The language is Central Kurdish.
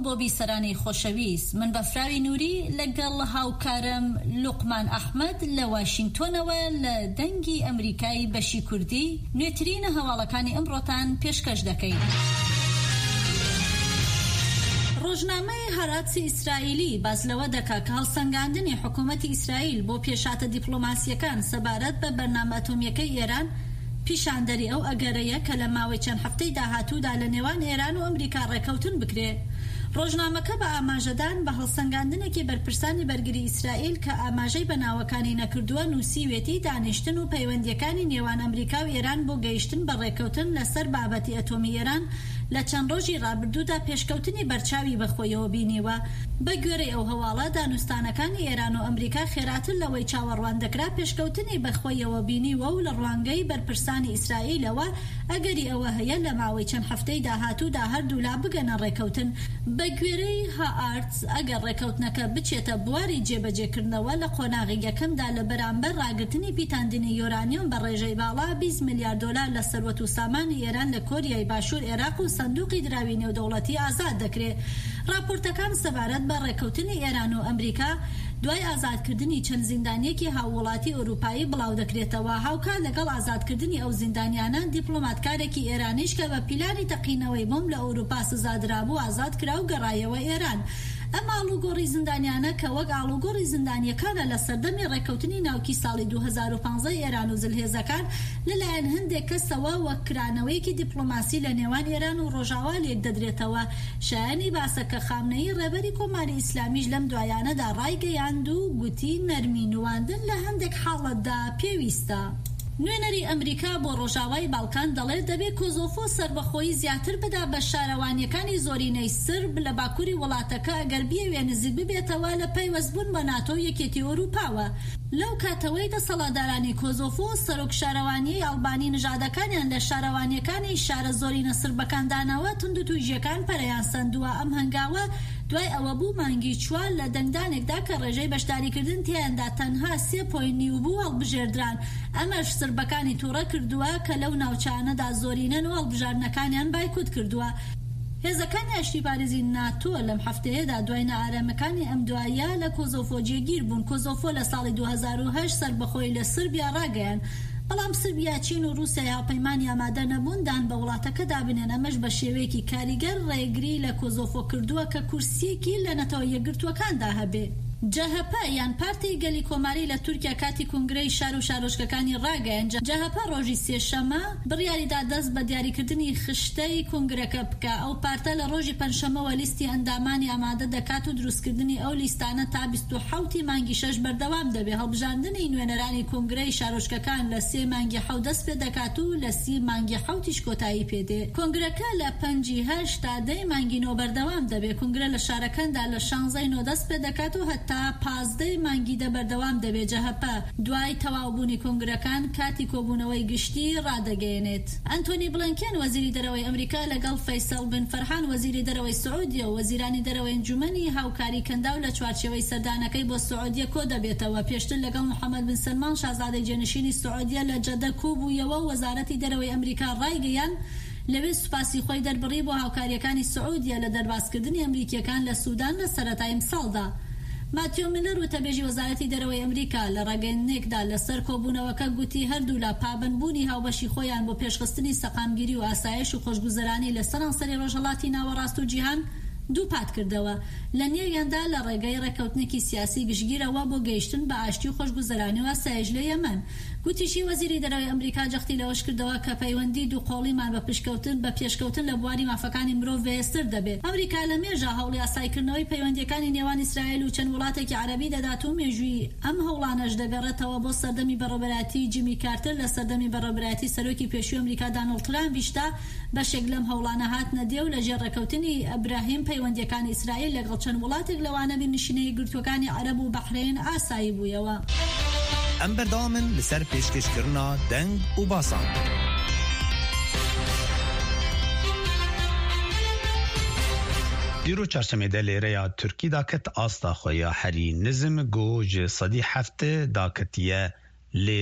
بۆ بیسەرانی خۆشەویست، من بەفراوی نووری لەگەڵ هاوکارم لوقمان ئەحمەد لە واشنگتۆنەوە لە دەنگی ئەمریکای بەشی کوردی نوێترینە هەواڵەکانی ئەمڕۆتان پێشکەش دەکەین. ڕۆژنامەی هەراتسی ئیسرائیلی باز لەوە دەکا کە هەڵسەنگاندنی حکوومەتی ئیسرائیل بۆ پێشاتە دیپلۆماسیەکان سەبارەت بە بەرنامە ئەتۆمیەکەی ئێران پیشاندەری ئەو ئەگەرەیە کە لە ماوەی چەند هەفتەی داهاتوودا لە نێوان ئێران و ئەمریکا ڕێکەوتن بکرێ. ڕۆژنامەکە بە ئاماژەدان بە هەڵسەنگاندنێکی بەرپرسانی بەرگری ئیسرائیل کە ئاماژەی بەناوەکانی نەکردووە نووسیوێتی دانیشتن و پەیوەندیەکانی نێوان ئەمریکا و ئێران بۆ گەیشتن بە ڕێکەوتن لەسەر بابەتی ئەتۆمی ئێران لە چەند ڕۆژی ڕابردوودا پێشکەوتنی بەرچاوی بەخۆیەوە بینیوە. بە گوێرەی ئەو هەواڵە دانوستانەکانی ئێران و ئەمریکا خێراتر لەوەی چاوەڕوان دەکرا پێشکەوتنی بەخۆیەوە بینیوە و لە ڕوانگەی بەرپرسانی ئیسرائیلەوە ئەگەری ئەوە هەیە لە ماوەی چەند هەفتەی داهاتوودا هەردوو لا بگەنە ڕێکەوتن. بە گوێرەی هاآرتس ئەگەر ڕێکەوتنەکە بچێتە بواری جێبەجێکردنەوە لە قۆناغی یەکەمدا لە بەرامبەر ڕاگرتنی پیتاندنی یۆرانیۆم بە ڕێژەی باڵا 20 میلیارد دۆلار لە سەروەت و سامانی ئێران لە کۆریای باشوور، عێراق و سندوقی دراوی نێودەوڵەتی ئازاد دەکرێت. راپۆرتەکان سەبارەت بە ڕێکەوتنی ئێران و ئەمریکا دوای ئازادکردنی چەند زیندانیەکی هاووڵاتی ئەوروپایی بڵاو دەکرێتەوە. هاوکار لەگەڵ ئازادکردنی ئەو زیندانیانە دیپلۆماتکارێکی ئێرانیش کە بە پیلانی تەقینەوەی بۆم لە ئەوروپا سزادرابوو ئازاد کرا و گەڕایەوە ئێران. ئەم ئاڵوگۆڕی زیندانیانە کە وەک ئاڵوگۆڕی زیندانیەکانە لە سەردەمی ڕێکەوتنی ناوکی ساڵی 2015 ئێران و زلهێزەکان لەلایەن هەندێک کەسەوە وەک کرانەوەیەکی دیپلۆماسی لە نێوان ئێران و ڕۆژاوا لێک دەدرێتەوە. شایانی باسەکە خامنەی ڕێبەری کۆماری ئیسلامیش لەم دوایانەدا ڕایگەیاند و گوتی نەرمی نواندن لە هەندێک حاڵەتدا پێویستە. نوێنەری ئەمریکا بۆ ڕۆژاوای باڵکان دەڵێت دەبێت کۆزۆڤۆ سەربەخۆیی زیاتر بدا بە شارەوانیەکانی زۆرینەی سرب لە باکووری وڵاتەکە ئەگەر بیەوێ نزیک ببێتەوە لە پەیوەستبوون بە ناتۆ و یەکێتی ئەوروپاوە. لەو کاتەوەی دەسەڵاتدارانی کۆزۆڤۆ سەرۆک شارەوانیەی ئەڵبانی نژادەکانیان لە شارەوانیەکانی شارە زۆرینە سربەکاندانەوە تونند و تویژیەکان پەرەیان سەندووە. ئەم هەنگاوە دوای ئەوە بوو مانگی چوار لە دەنگدانێکدا کە ڕێژەی بەشداریکردن تیاندا تەنها 3.9 بوو هەڵبژێردران. ئەمەش سربەکانی تووڕە کردووە کە لەو ناوچانەدا زۆرینەن و هەڵبژاردنەکانیان بایکوت کردووە. هێزەکانی ئاشتی پارێزی ناتۆ لەم هەفتەیەدا دوای نائارامەکانی ئەم دوایە لە کۆزۆڤۆ جێگیر بوون. کۆزۆڤۆ لە ساڵی 2008 سەربەخۆی لە سربیا ڕاگەیان، بەڵام سربیا، چین و رووسیا هاوپەیمانی ئامادە نەبووندان بە وڵاتەکە دابنێن. ئەمەش بە شێوەیەکی کاریگەر ڕێگری لە کۆزۆڤۆ کردووە کە کورسیەکی لە نەتەوە یەکگرتووەکاندا هەبێ. جەهەپە یان پارتی گەلی کۆماری لە تورکیا کاتی کنگرەی شار و شارۆچکەکانی ڕاگەیان. جەهەپە ڕۆژی سێشەمە بڕیاریدا دەست بە دیاریکردنی خشتەی کنگرەکە بکە. ئەو پارتە لە ڕۆژی پەنجشەمەوە لیستی ئەندامانی ئامادە دەکات و دروستکردنی ئەو لیستانە تا 27 مانگی 6 بەردەوام دەبێت. هەڵبژاردنی نوێنەرانی کنگرەی شارۆچکەکان لە 3 مانگی 7 دەست پێ دەکات و لە 30 مانگی 7 کۆتایی پێدێ. کنگرەکە لە 5 تا 10 مانگی 9 بەردەوام دەبێت. کنگرە لە شارەکاندا لە 16 9 دەست پێ دەکات و هەتا 15 مانگی بەردەوام دەبێت. جەهەپە دوای تەواوبوونی کنگرەکان کاتی کۆبوونەوەی گشتی ڕادەگەیەنێت. ئەنتۆنی بلنکن وەزیری دەرەوەی ئەمریکا لەگەڵ فەیسەڵ بن فەرحان وەزیری دەرەوەی سعودیە و وەزیرانی دەرەوەی ئەنجومەنی هاوکاری کەنداو لە چوارچێوەی سەردانەکەی بۆ سعودیە کۆ دەبێتەوە. پێشتر لەگەڵ محەممەد بن سلمان شازادەی جێنشینی سعودیە لە جەدە کۆبوویەوە و وەزارەتی دەرەوەی ئەمریکا ڕایگەیان لەوێ سوپاسی خۆی دەربڕی بۆ هاوکاریەکانی سعودیە لە دەرباسکردنی ئەمریکیەکان لە سوودان لە سەرەتای ساڵدا. ماتیۆ میلەر وتەبێژی وەزارەتی دەرەوەی ئەمریکا لە ڕاگەیەندنێکدا لەسەر کۆبوونەوەکە گوتی هەردوو لە پابندبوونی هاوبەشی خۆیان بۆ پێشخستنی سەقامگیری و ئاسایش و خۆشگوزەرانی لە سەرانسەری ڕۆژهەڵاتی ناوەڕاست و جیهان دووپات کردەوە. لە نێویاندا لە ڕێگەی ڕێکەوتنێکی سیاسی گشتگیرەوە بۆ گەیشتن بە ئاشتی و خۆشگوزەرانی و ئاسایش لە یەمەن. گوتیشی وەزیری دەرەوەی ئەمریکا جەختی لەوەش کردەوە کە پەیوەندی دووقۆڵیمان بە پشکەوتن بە پێشکەوتن لە بواری مافەکانی مرۆڤ بەهێزتر دەبێت. ئەمریکا لە مێژە هەوڵی ئاسایکردنەوەی پەیوەندیەکانی نێوان ئیسرائیل و چەند وڵاتێکی عەرەبی دەدات و مێژووی ئەم هەوڵانەش دەگەڕێتەوە بۆ سەردەمی بەڕێوەبەرەتی جیمی کارتر لە سەردەمی بەڕێوەبەرەتی سەرۆکی پێشووی ئەمریکا دانەڵد ترامپیشدا بەشێک لەم هەوڵانە هاتنە دێ و لە ژێر ڕێکەوتنی ئەبراهیم پەیوەندیەکانی ئیسرائیل لەگەڵ چەند وڵاتێک لەوانە بینشینەی گرتوەکانی عەرەب و بەحرین ئاسایی بوویەوە. ئەم بەردەوامن لەسەر پێشکەشکردنا دەنگ و باسان. دیرو چارچەمێدە لێرەیە تورکی داکەت ئاستا خۆیە هەری نزم گۆژ سەدی هەفتە داکەتیە لێ